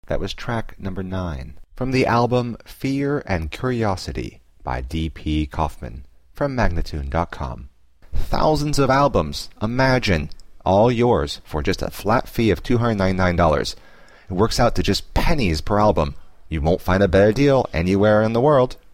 That was track number 9 from the album Fear and Curiosity by D.P. Kaufman from Magnatune.com. Thousands of albums, imagine, all yours for just a flat fee of $299. It works out to just pennies per album. You won't find a better deal anywhere in the world.